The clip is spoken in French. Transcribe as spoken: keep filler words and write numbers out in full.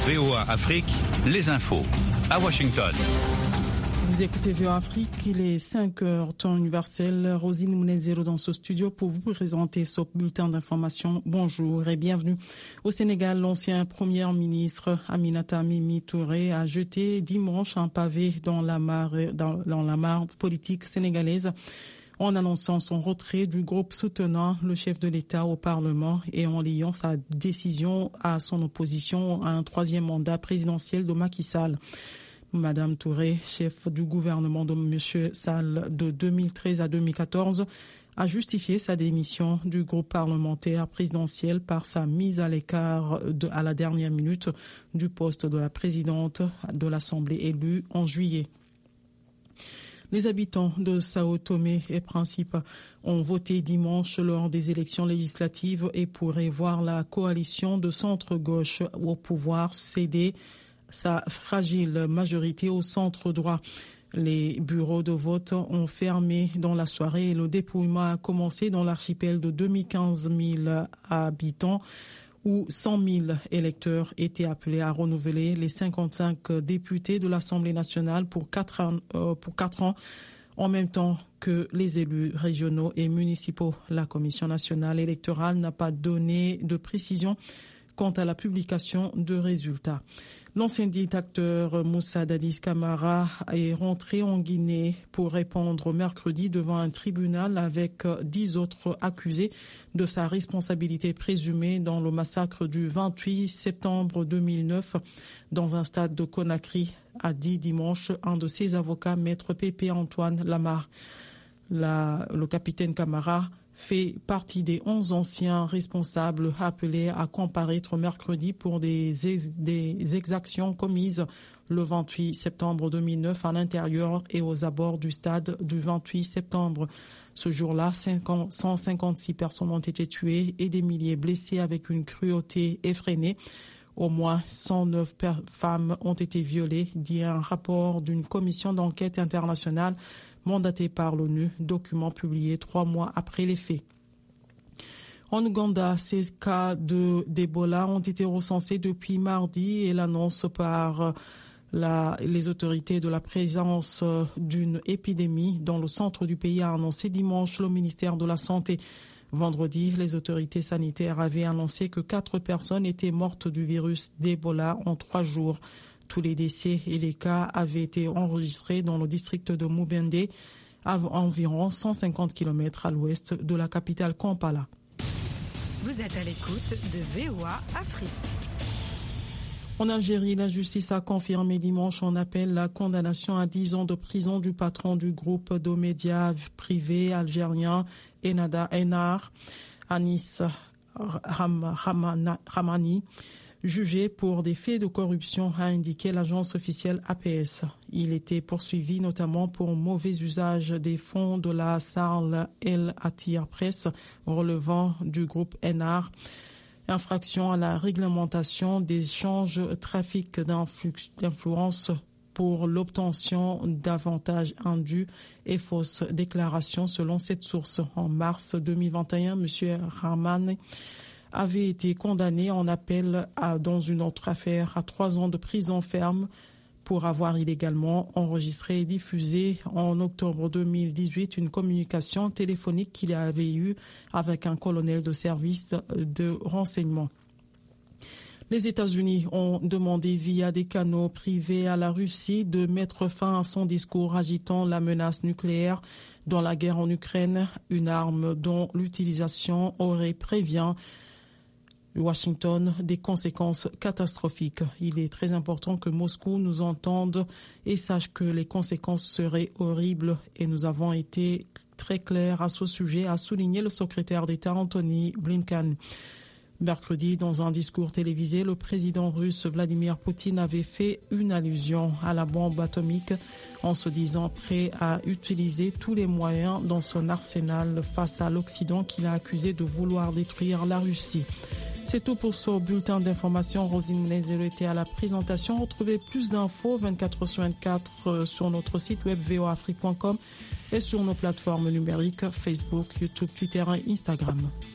V O A Afrique, les infos à Washington. Vous écoutez V O A Afrique, il est cinq heures, temps universel. Rosine Mounezero dans ce studio pour vous présenter ce bulletin d'information. Bonjour et bienvenue. Au Sénégal, l'ancien premier ministre Aminata Mimi Touré a jeté dimanche un pavé dans la mare, dans, dans la mare politique sénégalaise en annonçant son retrait du groupe soutenant le chef de l'État au Parlement et en liant sa décision à son opposition à un troisième mandat présidentiel de Macky Sall. Madame Touré, chef du gouvernement de M. Sall de deux mille treize à deux mille quatorze, a justifié sa démission du groupe parlementaire présidentiel par sa mise à l'écart de, à la dernière minute du poste de la présidente de l'Assemblée élue en juillet. Les habitants de Sao Tomé et Principe ont voté dimanche lors des élections législatives et pourraient voir la coalition de centre-gauche au pouvoir céder sa fragile majorité au centre droit. Les bureaux de vote ont fermé dans la soirée et le dépouillement a commencé dans l'archipel de deux cent quinze mille habitants où cent mille électeurs étaient appelés à renouveler les cinquante-cinq députés de l'Assemblée nationale pour quatre ans, euh, pour quatre ans, en même temps que les élus régionaux et municipaux. La Commission nationale électorale n'a pas donné de précision quant à la publication de résultats. L'ancien dictateur Moussa Dadis Camara est rentré en Guinée pour répondre mercredi devant un tribunal avec dix autres accusés de sa responsabilité présumée dans le massacre du vingt-huit septembre deux mille neuf dans un stade de Conakry, a dit dimanche un de ses avocats, maître Pépé Antoine Lamar. La, le capitaine Camara fait partie des onze anciens responsables appelés à comparaître mercredi pour des, ex, des exactions commises le vingt-huit septembre deux mille neuf à l'intérieur et aux abords du stade du vingt-huit septembre. Ce jour-là, cent cinquante-six personnes ont été tuées et des milliers blessées avec une cruauté effrénée. Au moins cent neuf femmes ont été violées, dit un rapport d'une commission d'enquête internationale mandaté par l'ONU, document publié trois mois après les faits. En Ouganda, seize cas de, d'Ebola ont été recensés depuis mardi et l'annonce par la, les autorités de la présence d'une épidémie dans le centre du pays a annoncé dimanche le ministère de la Santé. Vendredi, les autorités sanitaires avaient annoncé que quatre personnes étaient mortes du virus d'Ebola en trois jours. Tous les décès et les cas avaient été enregistrés dans le district de Mubende, à environ cent cinquante kilomètres à l'ouest de la capitale Kampala. Vous êtes à l'écoute de V O A Afrique. En Algérie, la justice a confirmé dimanche en appel la condamnation à dix ans de prison du patron du groupe de médias privés algérien Enada Enar, Anis Ram, Ramana, Ramani, jugé pour des faits de corruption, a indiqué l'agence officielle A P S. Il était poursuivi notamment pour mauvais usage des fonds de la Sarl El Atir Press relevant du groupe Enar, infraction à la réglementation des échanges trafic d'influence pour l'obtention d'avantages indus et fausses déclarations selon cette source. En mars deux mille vingt et un, M. Rahman avait été condamné en appel à, dans une autre affaire à trois ans de prison ferme pour avoir illégalement enregistré et diffusé en octobre deux mille dix-huit une communication téléphonique qu'il avait eue avec un colonel de service de renseignement. Les États-Unis ont demandé via des canaux privés à la Russie de mettre fin à son discours agitant la menace nucléaire dans la guerre en Ukraine, une arme dont l'utilisation aurait prévient Washington des conséquences catastrophiques. Il est très important que Moscou nous entende et sache que les conséquences seraient horribles et nous avons été très clairs à ce sujet, a souligné le secrétaire d'État Anthony Blinken. Mercredi, dans un discours télévisé, le président russe Vladimir Poutine avait fait une allusion à la bombe atomique en se disant prêt à utiliser tous les moyens dans son arsenal face à l'Occident qu'il a accusé de vouloir détruire la Russie. C'est tout pour ce bulletin d'information. Rosine Nézero était à la présentation. Retrouvez plus d'infos vingt-quatre heures sur vingt-quatre sur notre site web v o a afrique point com et sur nos plateformes numériques Facebook, YouTube, Twitter et Instagram.